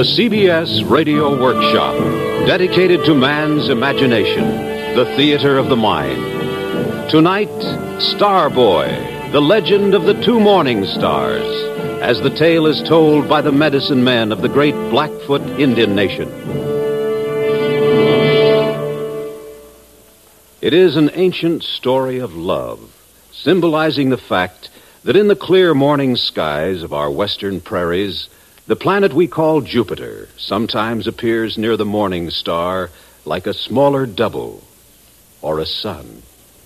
The CBS Radio Workshop, dedicated to man's imagination, the theater of the mind. Tonight, Starboy, the legend of the two morning stars, as the tale is told by the medicine men of the great Blackfoot Indian nation. It is an ancient story of love, symbolizing the fact that in the clear morning skies of our western prairies, the planet we call Jupiter sometimes appears near the morning star like a smaller double or a sun.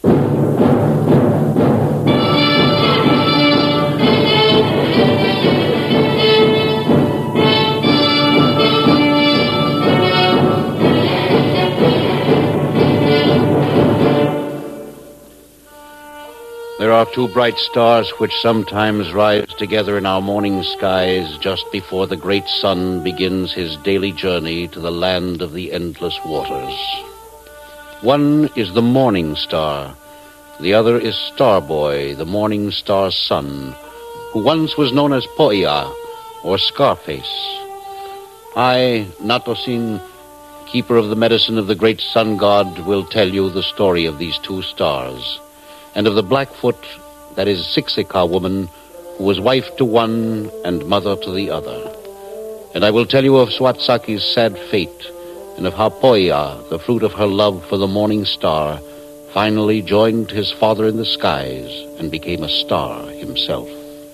There are two bright stars which sometimes rise together in our morning skies just before the great sun begins his daily journey to the land of the endless waters. One is the morning star. The other is Starboy, the morning star's son, who once was known as Poia, or Scarface. I, Natosin, keeper of the medicine of the great sun god, will tell you the story of these two stars, and of the Blackfoot, that is Siksika woman, who was wife to one and mother to the other. And I will tell you of Swatsaki's sad fate, and of how Poia, the fruit of her love for the morning star, finally joined his father in the skies and became a star himself.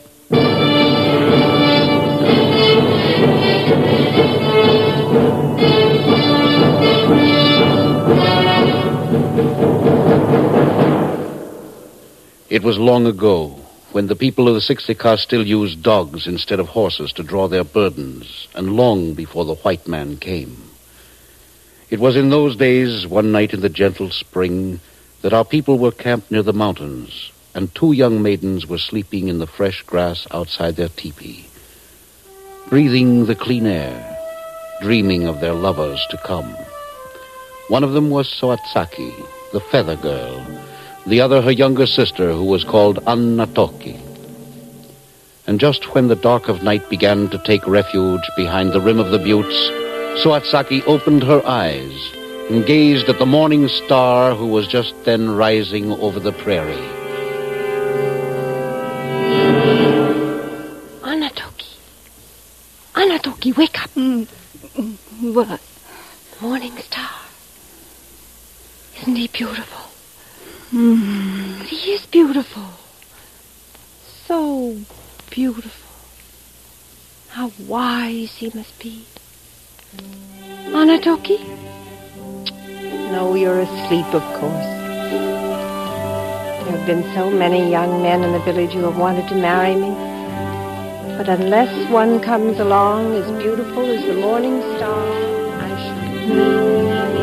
It was long ago, when the people of the Siksika still used dogs instead of horses to draw their burdens, and long before the white man came. It was in those days, one night in the gentle spring, that our people were camped near the mountains, and two young maidens were sleeping in the fresh grass outside their teepee, breathing the clean air, dreaming of their lovers to come. One of them was Soatsaki, the feather girl, the other her younger sister, who was called Annatoki. And just when the dark of night began to take refuge behind the rim of the buttes, Soatsaki opened her eyes and gazed at the morning star who was just then rising over the prairie. Annatoki, wake up. What? Morning star. Isn't he beautiful? But he is beautiful. So beautiful. How wise he must be. Annatoki? No, you're asleep, of course. There have been so many young men in the village who have wanted to marry me. But unless one comes along as beautiful as the morning star, I shall.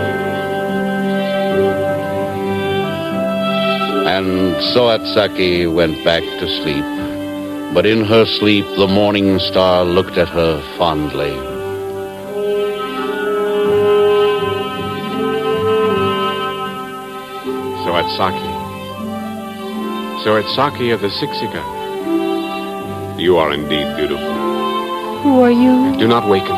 And Soatsaki went back to sleep. But in her sleep, the morning star looked at her fondly. Soatsaki of the Siksika. You are indeed beautiful. Who are you? Do not waken.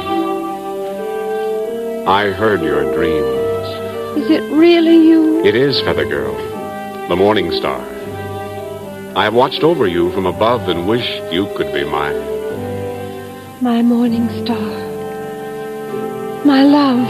I heard your dreams. Is it really you? It is, Feather Girl, the morning star. I have watched over you from above and wished you could be mine. My morning star. My love.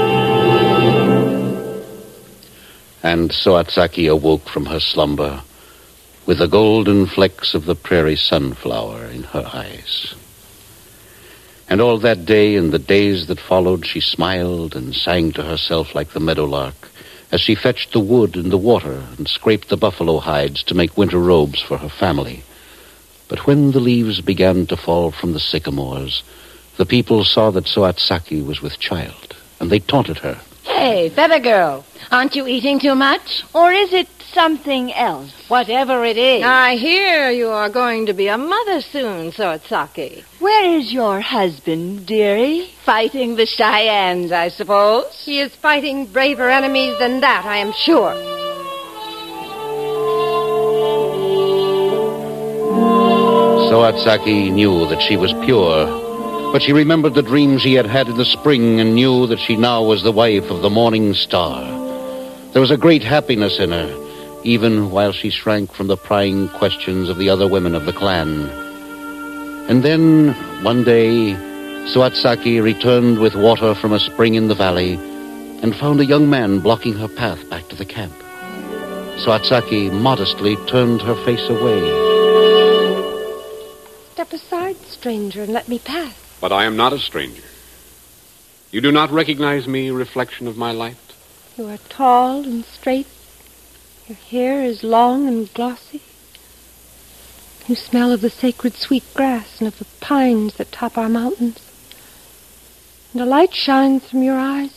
And Soatsaki awoke from her slumber with the golden flecks of the prairie sunflower in her eyes. And all that day and the days that followed, she smiled and sang to herself like the meadowlark as she fetched the wood and the water and scraped the buffalo hides to make winter robes for her family. But when the leaves began to fall from the sycamores, the people saw that Soatsaki was with child, and they taunted her. Hey, Feather Girl, aren't you eating too much? Or is it something else? Whatever it is. I hear you are going to be a mother soon, Soatsaki. Where is your husband, dearie? Fighting the Cheyennes, I suppose. He is fighting braver enemies than that, I am sure. Soatsaki knew that she was pure, But she remembered the dream she had had in the spring and knew that she now was the wife of the morning star. There was a great happiness in her, even while she shrank from the prying questions of the other women of the clan. And then, one day, Soatsaki returned with water from a spring in the valley and found a young man blocking her path back to the camp. Soatsaki modestly turned her face away. Step aside, stranger, and let me pass. But I am not a stranger. You do not recognize me, reflection of my light? You are tall and straight. Your hair is long and glossy. You smell of the sacred sweet grass and of the pines that top our mountains. And a light shines from your eyes.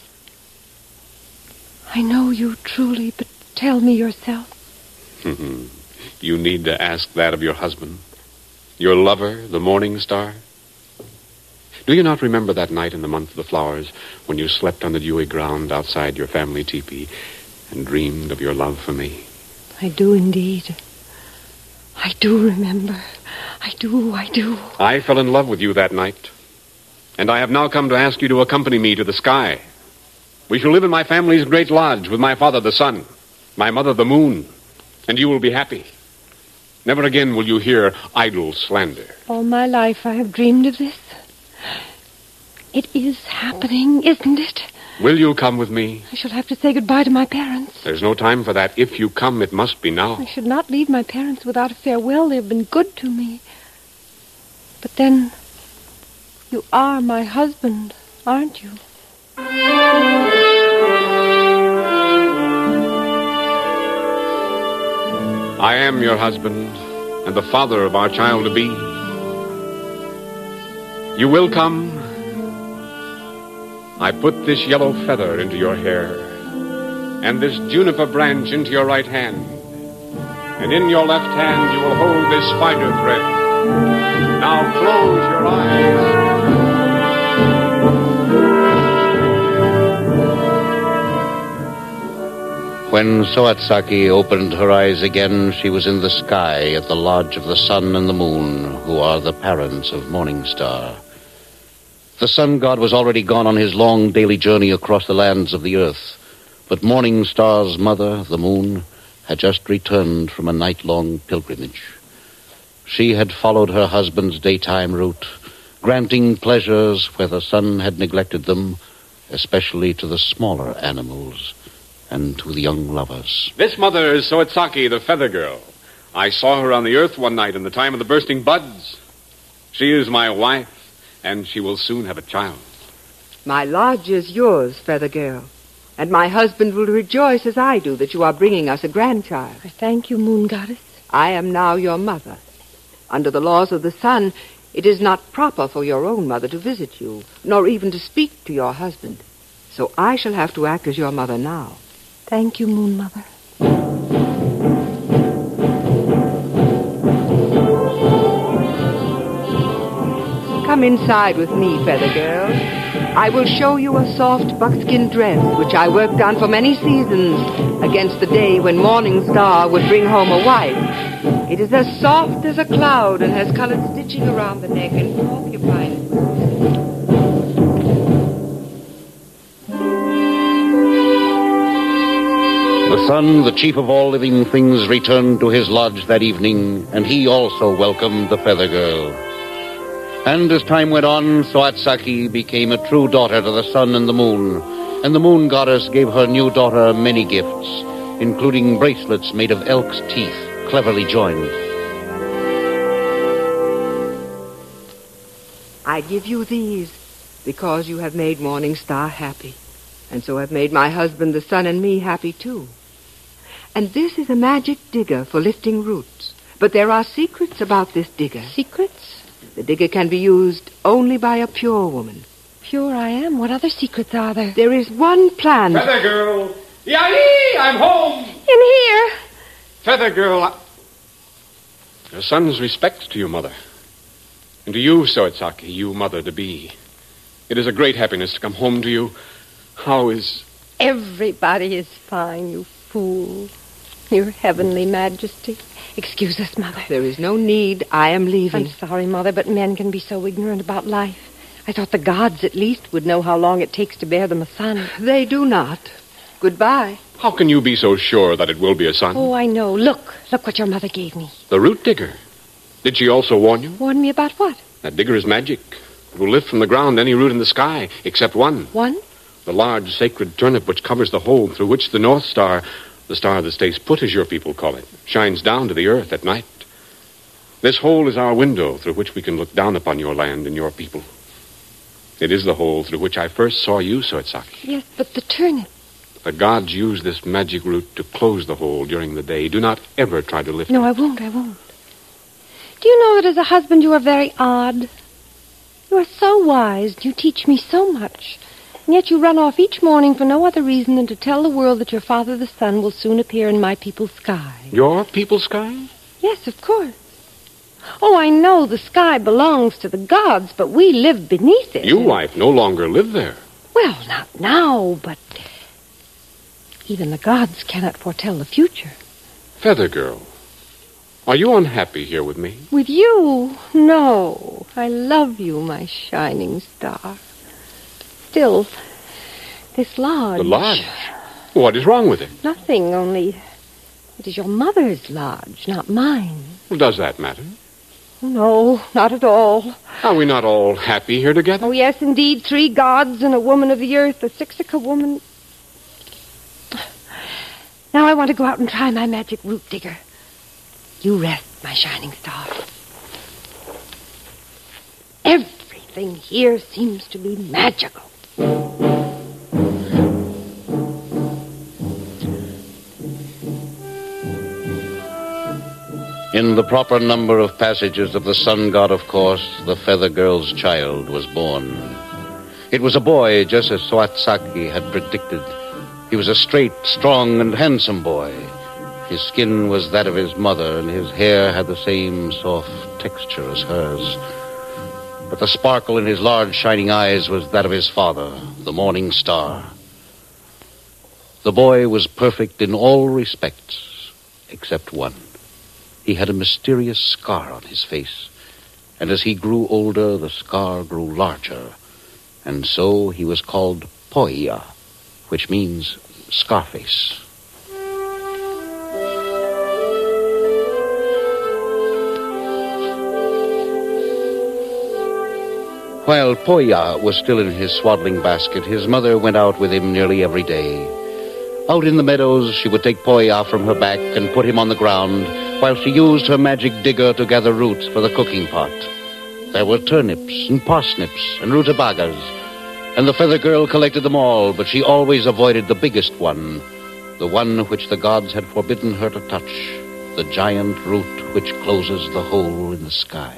I know you truly, but tell me yourself. You need to ask that of your husband, your lover, the morning star. Do you not remember that night in the month of the flowers when you slept on the dewy ground outside your family tepee and dreamed of your love for me? I do indeed. I do remember. I do. I fell in love with you that night, and I have now come to ask you to accompany me to the sky. We shall live in my family's great lodge with my father, the sun, my mother, the moon, and you will be happy. Never again will you hear idle slander. All my life I have dreamed of this. It is happening, isn't it? Will you come with me? I shall have to say goodbye to my parents. There's no time for that. If you come, it must be now. I should not leave my parents without a farewell. They have been good to me. But then, you are my husband, aren't you? I am your husband and the father of our child-to-be. You will come. I put this yellow feather into your hair and this juniper branch into your right hand. And in your left hand you will hold this spider thread. Now close your eyes. When Soatsaki opened her eyes again, she was in the sky at the lodge of the sun and the moon, who are the parents of Morningstar. The sun god was already gone on his long daily journey across the lands of the earth, but Morningstar's mother, the moon, had just returned from a night-long pilgrimage. She had followed her husband's daytime route, granting pleasures where the sun had neglected them, especially to the smaller animals and to the young lovers. This mother is Soatsaki, the feather girl. I saw her on the earth one night in the time of the bursting buds. She is my wife, and she will soon have a child. My lodge is yours, feather girl, and my husband will rejoice as I do that you are bringing us a grandchild. I thank you, moon goddess. I am now your mother. Under the laws of the sun, it is not proper for your own mother to visit you, nor even to speak to your husband. So I shall have to act as your mother now. Thank you, moon mother. Come inside with me, feather girl. I will show you a soft buckskin dress which I worked on for many seasons against the day when Morningstar would bring home a wife. It is as soft as a cloud and has colored stitching around the neck and porcupine. The sun, the chief of all living things, returned to his lodge that evening, and he also welcomed the feather girl. And as time went on, Soatsaki became a true daughter to the sun and the moon, and the moon goddess gave her new daughter many gifts, including bracelets made of elk's teeth, cleverly joined. I give you these because you have made Morningstar happy, and so have made my husband, the sun, and me happy, too. And this is a magic digger for lifting roots. But there are secrets about this digger. Secrets? The digger can be used only by a pure woman. Pure I am. What other secrets are there? There is one plan. Feather girl! Yai! I'm home! In here. Feather girl, Your son's respects to you, Mother. And to you, Soatsaki, you mother-to-be. It is a great happiness to come home to you. How is... Everybody is fine, you fool. Your heavenly majesty. Excuse us, Mother. There is no need. I am leaving. I'm sorry, Mother, but men can be so ignorant about life. I thought the gods, at least, would know how long it takes to bear them a son. They do not. Goodbye. How can you be so sure that it will be a son? Oh, I know. Look what your mother gave me. The root digger. Did she also warn you? Warn me about what? That digger is magic. It will lift from the ground any root in the sky, except one. One? The large sacred turnip which covers the hole through which the North Star, the star that stays put as your people call it, shines down to the earth at night. This hole is our window through which we can look down upon your land and your people. It is the hole through which I first saw you, Soitsaki. Yes, but the turnip. The gods use this magic root to close the hole during the day. Do not ever try to lift it. No, I won't. Do you know that as a husband you are very odd? You are so wise. You teach me so much. And yet you run off each morning for no other reason than to tell the world that your father, the sun, will soon appear in my people's sky. Your people's sky? Yes, of course. Oh, I know the sky belongs to the gods, but we live beneath it. You, wife, no longer live there. Well, not now, but even the gods cannot foretell the future. Feather Girl, are you unhappy here with me? With you? No. I love you, my shining star. Still, this lodge... The lodge? What is wrong with it? Nothing, only it is your mother's lodge, not mine. Well, does that matter? No, not at all. Are we not all happy here together? Oh, yes, indeed. 3 gods and a woman of the earth, a Sixica woman. Now I want to go out and try my magic root digger. You rest, my shining star. Everything here seems to be magical. In the proper number of passages of the sun god, of course, the Feather Girl's child was born. It was a boy, just as Soitsaki had predicted. He was a straight, strong, and handsome boy. His skin was that of his mother, and his hair had the same soft texture as hers. But the sparkle in his large, shining eyes was that of his father, the morning star. The boy was perfect in all respects, except one. He had a mysterious scar on his face, and as he grew older, the scar grew larger, and so he was called Poia, which means Scarface. While Poia was still in his swaddling basket, his mother went out with him nearly every day. Out in the meadows, she would take Poia from her back and put him on the ground, while she used her magic digger to gather roots for the cooking pot. There were turnips and parsnips and rutabagas, and the Feather Girl collected them all, but she always avoided the biggest one, the one which the gods had forbidden her to touch, the giant root which closes the hole in the sky.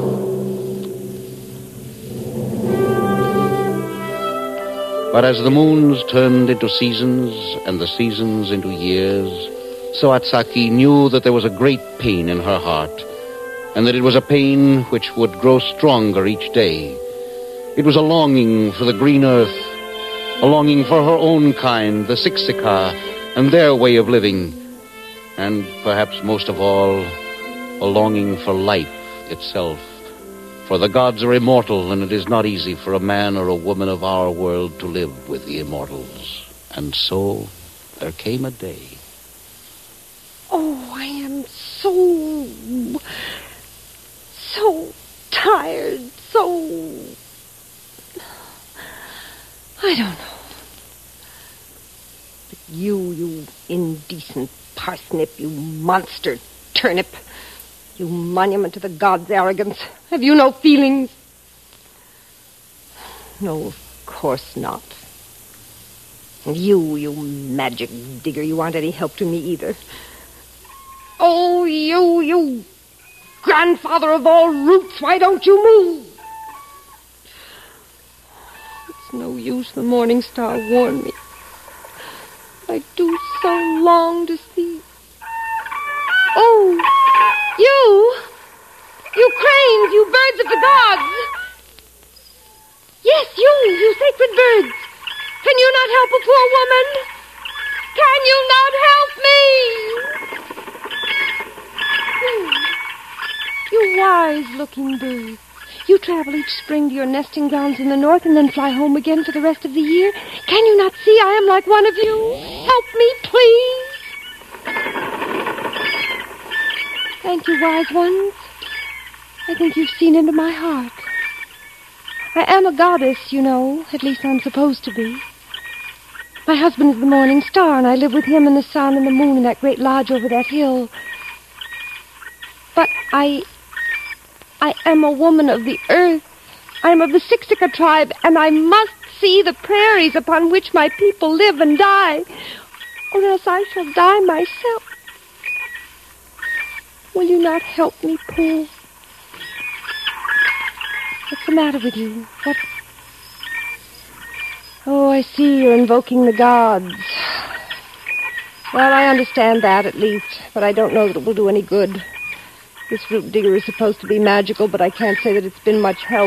But as the moons turned into seasons and the seasons into years, Soitsaki knew that there was a great pain in her heart, and that it was a pain which would grow stronger each day. It was a longing for the green earth, a longing for her own kind, the Sixica, and their way of living, and perhaps most of all, a longing for life itself. For the gods are immortal, and it is not easy for a man or a woman of our world to live with the immortals. And so there came a day. Oh, I am so tired, I don't know. But you indecent parsnip, you monster turnip, you monument to the gods' arrogance. Have you no feelings? No, of course not. And you magic digger, you aren't any help to me either. Oh, you grandfather of all roots, why don't you move? It's no use, the morning star warned me. I do so long to see. Oh, you cranes, you birds of the gods. Yes, you sacred birds. Can you not help a poor woman? Can you not help me? You wise-looking birds. You travel each spring to your nesting grounds in the north and then fly home again for the rest of the year. Can you not see I am like one of you? Help me, please. Thank you, wise ones. I think you've seen into my heart. I am a goddess, you know. At least I'm supposed to be. My husband is the morning star, and I live with him and the sun and the moon in that great lodge over that hill. But I am a woman of the earth. I am of the Siksika tribe, and I must see the prairies upon which my people live and die, or else I shall die myself. Will you not help me, Pooh? What's the matter with you? What? Oh, I see you're invoking the gods. Well, I understand that, at least, but I don't know that it will do any good. This root digger is supposed to be magical, but I can't say that it's been much help.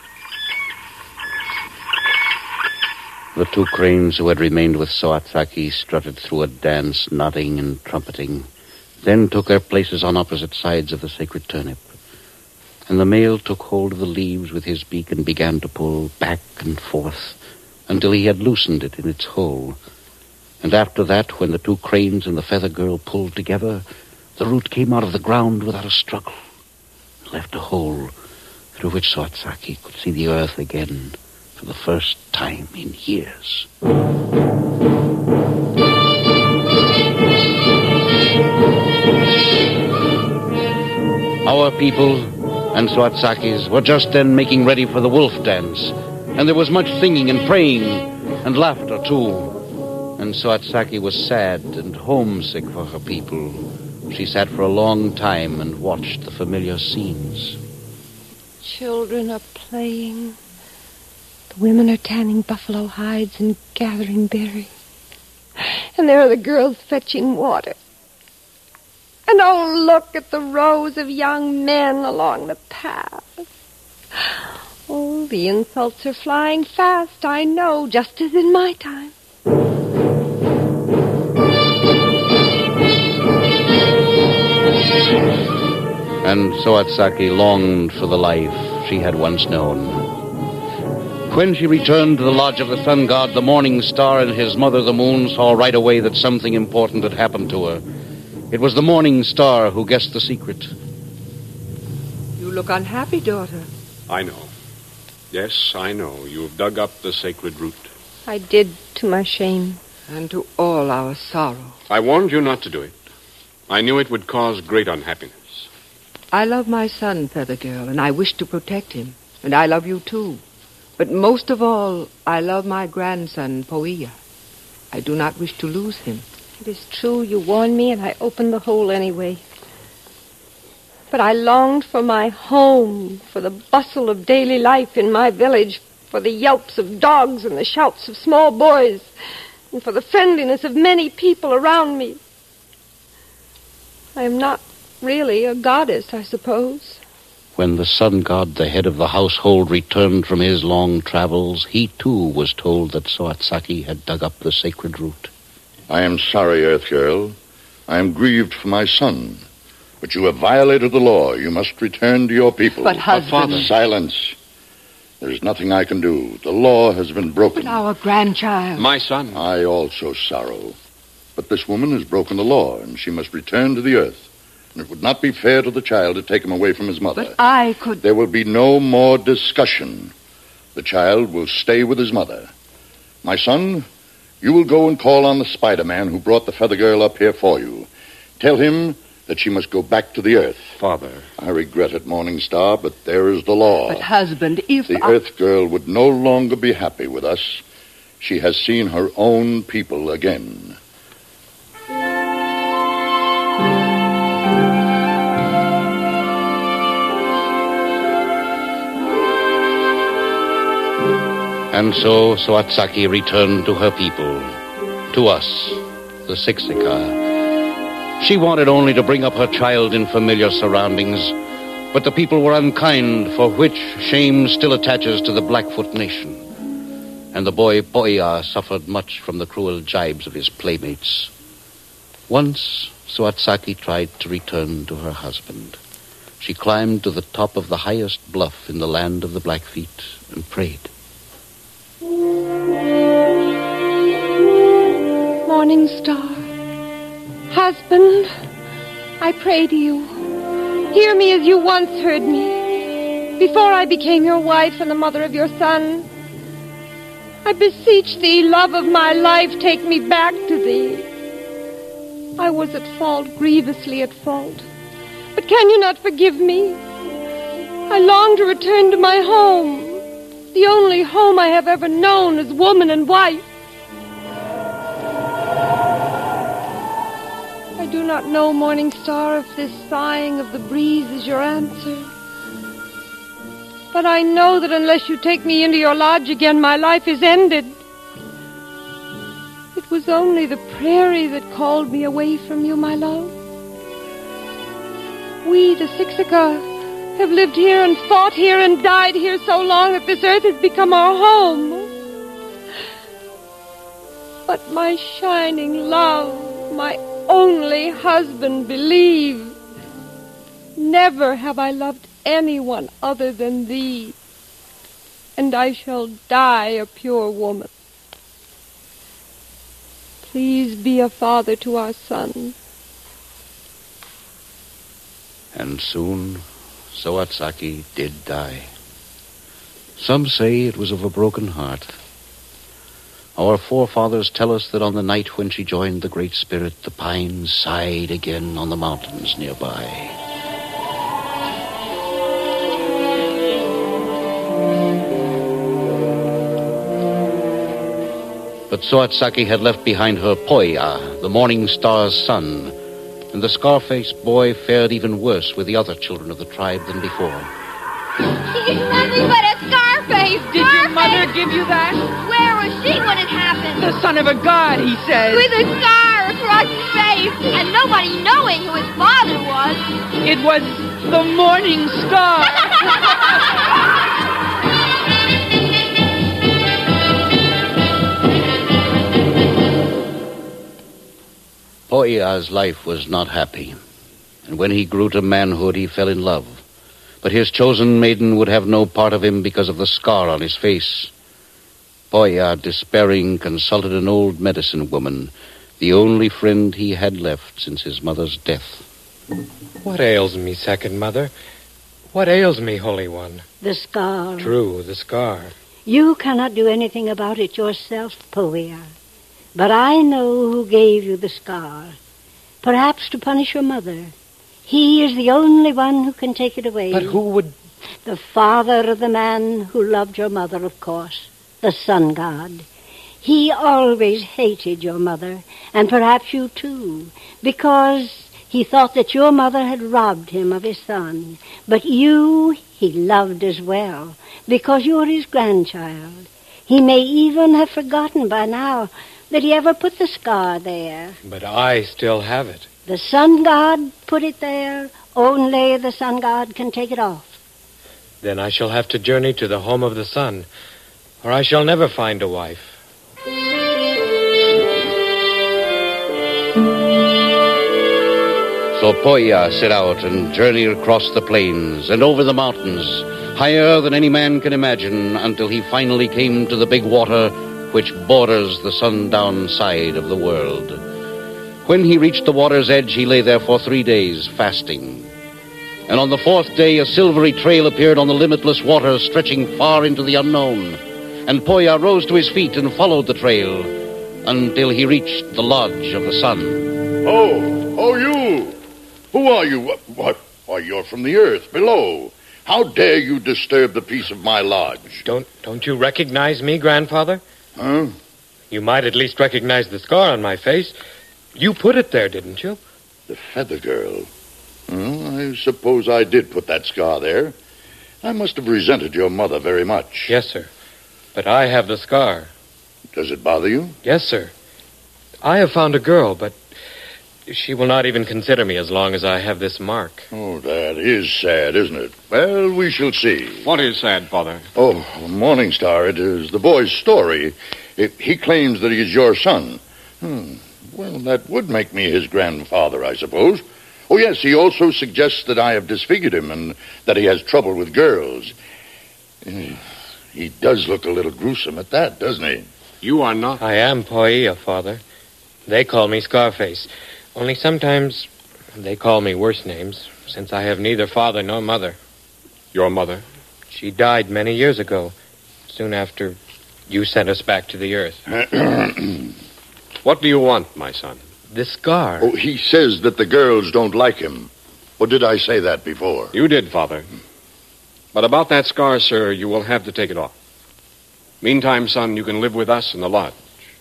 The two cranes who had remained with Soatsaki strutted through a dance, nodding and trumpeting, then took their places on opposite sides of the sacred turnip. And the male took hold of the leaves with his beak and began to pull back and forth until he had loosened it in its hole. And after that, when the two cranes and the feather girl pulled together, the root came out of the ground without a struggle, and left a hole through which Soatsaki could see the earth again for the first time in years. Our people and Soatsaki's were just then making ready for the wolf dance, and there was much singing and praying and laughter, too. And Soatsaki was sad and homesick for her people. She sat for a long time and watched the familiar scenes. Children are playing. The women are tanning buffalo hides and gathering berries. And there are the girls fetching water. And oh, look at the rows of young men along the path. Oh, the insults are flying fast, I know, just as in my time. And Soatsaki longed for the life she had once known. When she returned to the lodge of the sun god, the morning star and his mother, the moon, saw right away that something important had happened to her. It was the morning star who guessed the secret. You look unhappy, daughter. I know. Yes, I know. You've dug up the sacred root. I did, to my shame. And to all our sorrow. I warned you not to do it. I knew it would cause great unhappiness. I love my son, Feather Girl, and I wish to protect him. And I love you, too. But most of all, I love my grandson, Poia. I do not wish to lose him. It is true, you warned me, and I opened the hole anyway. But I longed for my home, for the bustle of daily life in my village, for the yelps of dogs and the shouts of small boys, and for the friendliness of many people around me. I am not really a goddess, I suppose. When the sun god, the head of the household, returned from his long travels, he too was told that Soatsaki had dug up the sacred root. I am sorry, Earth Girl. I am grieved for my son. But you have violated the law. You must return to your people. But, husband... Father. Silence. There's nothing I can do. The law has been broken. But our grandchild... My son. I also sorrow. But this woman has broken the law, and she must return to the earth. And it would not be fair to the child to take him away from his mother. But I could... There will be no more discussion. The child will stay with his mother. My son, you will go and call on the Spider-Man who brought the Feather Girl up here for you. Tell him that she must go back to the earth. Father. I regret it, Morning Star, but there is the law. But, husband, if The Earth Girl would no longer be happy with us. She has seen her own people again. And so Soatsaki returned to her people, to us, the Siksika. She wanted only to bring up her child in familiar surroundings, but the people were unkind, for which shame still attaches to the Blackfoot nation. And the boy Poia suffered much from the cruel jibes of his playmates. Once, Soatsaki tried to return to her husband, she climbed to the top of the highest bluff in the land of the Blackfeet and prayed. Morning Star, husband, I pray to you. Hear me as you once heard me, before I became your wife and the mother of your son. I beseech thee, love of my life, take me back to thee. I was at fault, grievously at fault. But can you not forgive me? I long to return to my home, the only home I have ever known as woman and wife. I do not know, Morning Star, if this sighing of the breeze is your answer. But I know that unless you take me into your lodge again, my life is ended. It was only the prairie that called me away from you, my love. We, the Siksika, have lived here and fought here and died here so long that this earth has become our home. But my shining love, my only husband, believe, never have I loved anyone other than thee, and I shall die a pure woman. Please be a father to our son. And soon, Soatsaki did die. Some say it was of a broken heart. Our forefathers tell us that on the night when she joined the Great Spirit, the pines sighed again on the mountains nearby. But Soatsaki had left behind her Poia, the morning star's son, and the scar-faced boy fared even worse with the other children of the tribe than before. He's nothing but a Scarface! Did your mother give you that? Where was she when it happened? The son of a god, he says. With a scar across his face, and nobody knowing who his father was. It was the morning star. Poia's life was not happy, and when he grew to manhood, he fell in love. But his chosen maiden would have no part of him because of the scar on his face. Poia, despairing, consulted an old medicine woman, the only friend he had left since his mother's death. What ails me, second mother? What ails me, Holy One? The scar. True, the scar. You cannot do anything about it yourself, Poia. But I know who gave you the scar. Perhaps to punish your mother. He is the only one who can take it away. But who would... The father of the man who loved your mother, of course. The sun god. He always hated your mother, and perhaps you too, because he thought that your mother had robbed him of his son. But you he loved as well, because you're his grandchild. He may even have forgotten by now that he ever put the scar there. But I still have it. The sun god put it there. Only the sun god can take it off. Then I shall have to journey to the home of the sun, or I shall never find a wife. So Poia set out and journeyed across the plains and over the mountains, higher than any man can imagine, until he finally came to the big water which borders the sundown side of the world. When he reached the water's edge, he lay there for 3 days, fasting. And on the 4th day, a silvery trail appeared on the limitless waters, stretching far into the unknown. And Poia rose to his feet and followed the trail until he reached the lodge of the sun. Oh, you! Who are you? What? Why, you're from the earth, below. How dare you disturb the peace of my lodge? Don't you recognize me, Grandfather? Huh? You might at least recognize the scar on my face. You put it there, didn't you? The Feather Girl. Well, I suppose I did put that scar there. I must have resented your mother very much. Yes, sir. But I have the scar. Does it bother you? Yes, sir. I have found a girl, but she will not even consider me as long as I have this mark. Oh, that is sad, isn't it? Well, we shall see. What is sad, Father? Oh, Morning Star, it is the boy's story. He claims that he is your son. Well, that would make me his grandfather, I suppose. Oh, yes, he also suggests that I have disfigured him and that he has trouble with girls. He does look a little gruesome at that, doesn't he? You are not. I am Poia, Father. They call me Scarface. Only sometimes they call me worse names, since I have neither father nor mother. Your mother? She died many years ago, soon after you sent us back to the earth. What do you want, my son? This scar. Oh, he says that the girls don't like him. Or did I say that before? You did, Father. But about that scar, sir, you will have to take it off. Meantime, son, you can live with us in the lodge.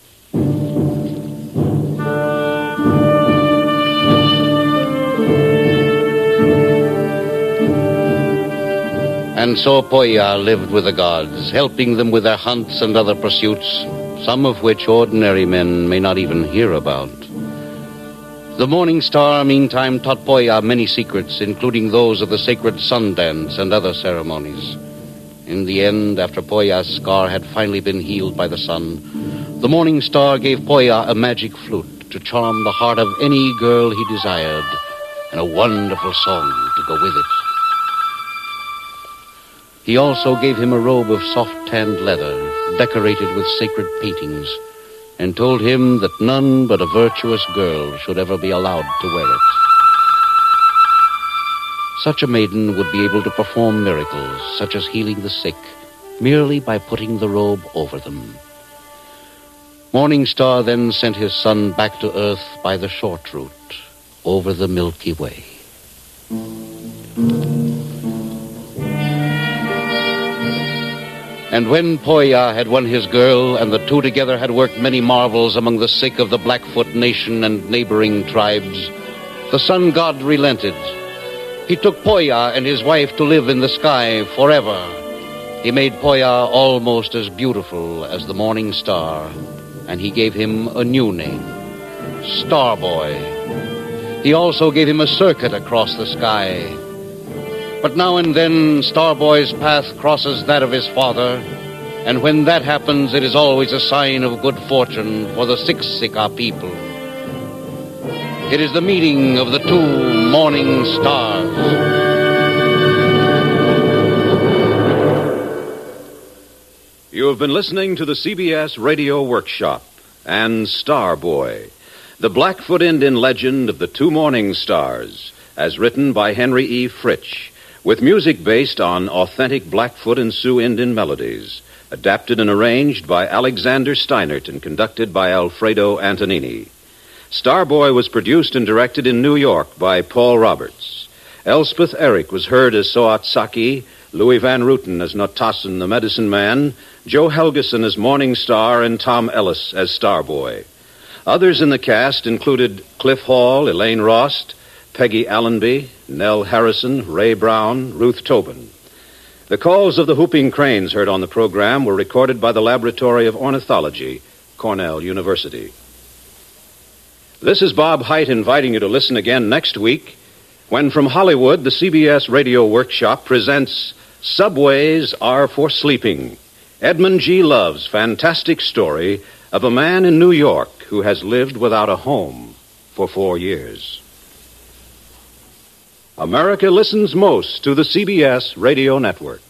And so Poia lived with the gods, helping them with their hunts and other pursuits, some of which ordinary men may not even hear about. The Morning Star, meantime, taught Poia many secrets, including those of the sacred sun dance and other ceremonies. In the end, after Poia's scar had finally been healed by the sun, the Morning Star gave Poia a magic flute to charm the heart of any girl he desired, and a wonderful song to go with it. He also gave him a robe of soft-tanned leather, decorated with sacred paintings, and told him that none but a virtuous girl should ever be allowed to wear it. Such a maiden would be able to perform miracles, such as healing the sick, merely by putting the robe over them. Morning Star then sent his son back to Earth by the short route, over the Milky Way. And when Poia had won his girl, and the two together had worked many marvels among the sick of the Blackfoot Nation and neighboring tribes, the sun god relented. He took Poia and his wife to live in the sky forever. He made Poia almost as beautiful as the morning star, and he gave him a new name, Starboy. He also gave him a circuit across the sky. But now and then, Starboy's path crosses that of his father, and when that happens, it is always a sign of good fortune for the Siksika people. It is the meeting of the two morning stars. You have been listening to the CBS Radio Workshop and Starboy, the Blackfoot Indian legend of the two morning stars, as written by Henry E. Fritsch, with music based on authentic Blackfoot and Sioux Indian melodies, adapted and arranged by Alexander Steinert and conducted by Alfredo Antonini. Starboy was produced and directed in New York by Paul Roberts. Elspeth Eric was heard as Soat Saki, Louis Van Rooten as Notassin the Medicine Man, Joe Helgeson as Morning Star, and Tom Ellis as Starboy. Others in the cast included Cliff Hall, Elaine Rost, Peggy Allenby, Nell Harrison, Ray Brown, Ruth Tobin. The calls of the whooping cranes heard on the program were recorded by the Laboratory of Ornithology, Cornell University. This is Bob Hite inviting you to listen again next week when from Hollywood, the CBS Radio Workshop presents Subways Are for Sleeping, Edmund G. Love's fantastic story of a man in New York who has lived without a home for 4 years. America listens most to the CBS Radio Network.